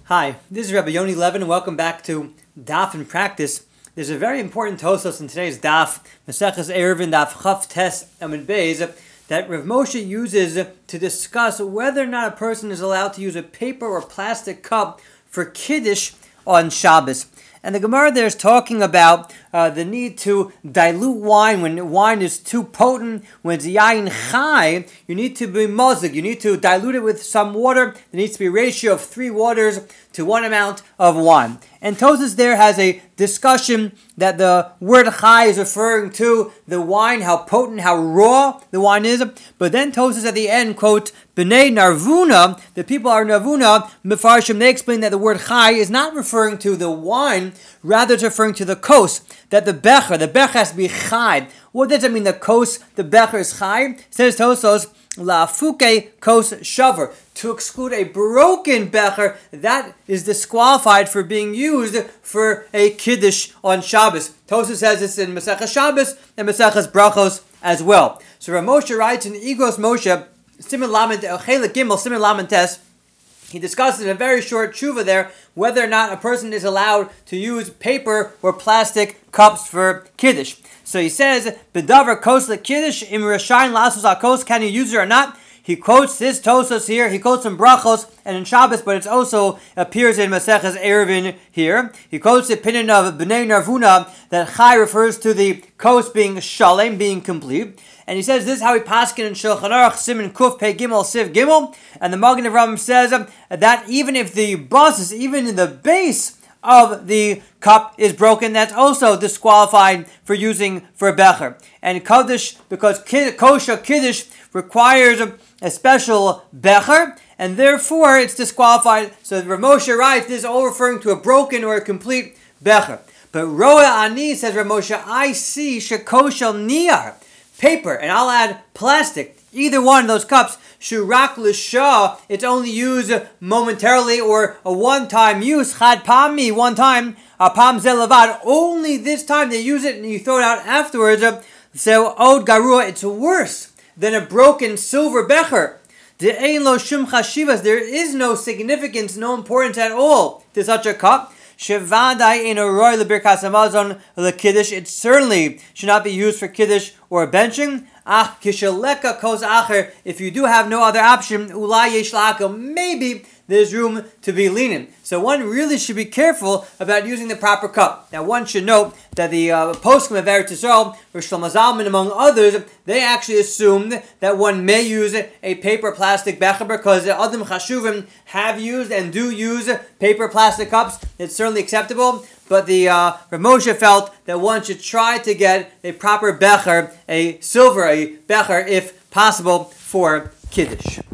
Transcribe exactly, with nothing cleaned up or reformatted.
Hi, this is Rabbi Yoni Levin, and welcome back to Daf in Practice. There's a very important Tosos in today's Daf, Maseches Eruvin Daf Chaf Tes Amud Beis, that Rav Moshe uses to discuss whether or not a person is allowed to use a paper or plastic cup for Kiddush on Shabbos. And the Gemara there is talking about uh, the need to dilute wine when wine is too potent. When it's yain chai, you need to be mozig. You need to dilute it with some water. There needs to be a ratio of three waters to one amount of wine. And Tosas there has a discussion that the word chai is referring to the wine, how potent, how raw the wine is. But then Tosas at the end quote, B'nei Narvuna, the people are Narvuna, Mefarshim, they explain that the word chai is not referring to the wine, rather it's referring to the kos, that the becher, the becher has to be chai. What does it mean, the kos, the becher is chai? Says Tosos, La fuke kos shaver, to exclude a broken becher that is disqualified for being used for a kiddush on Shabbos. Tosos says this in Maseches Shabbos and Maseches Brachos as well. So Rav Moshe writes in Igros Moshe, Siman Lamed Chelik Gimel, Siman Lamed Tes. He discusses in a very short tshuva there whether or not a person is allowed to use paper or plastic cups for kiddush. So he says, "Bedavar kos lekiddush im rashayin lasos akos." Can you use it or not? He quotes this Tosos here. He quotes in Brachos and in Shabbos, but it also appears in Maseches Eruvin here. He quotes the opinion of B'nei Narvuna that chai refers to the kos being shalem, being complete. And he says this is how he paskin in Shulchan Aruch, Siman Kuf Pei Gimel Siv Gimel. And the Magen Avraham says um, that even if the bosses, even in the base of the cup is broken, that's also disqualified for using for a becher. And Kaddish, because kid, kosher Kiddush requires a, a special becher, and therefore it's disqualified. So Rav Moshe writes, this is all referring to a broken or a complete becher. But Roa Ani, says Rav Moshe, I see shekoshel niyar, paper, and I'll add plastic. Either one of those cups, shurak l'shah, it's only used momentarily or a one-time use, chad pami, one time, apam zelavad, only this time they use it and you throw it out afterwards. So od garua, it's worse than a broken silver becher. De'ein lo shum chashivas, there is no significance, no importance at all to such a cup. Shevadai in a roy lebirkas hamazon lekiddush, it certainly should not be used for kiddush or benching. Ach kishaleka kos acher, if you do have no other option, ulai yesh la'akel, maybe there's room to be lenient. So one really should be careful about using the proper cup. Now one should note that the uh, poskim of Eretz Yisrael, Rosh Shlomo Zalman among others, they actually assumed that one may use a paper plastic becher because the Adam Chashuvim have used and do use paper plastic cups. It's certainly acceptable, but the uh, Rav Moshe felt that one should try to get a proper becher, a silver, a becher if possible, for Kiddush.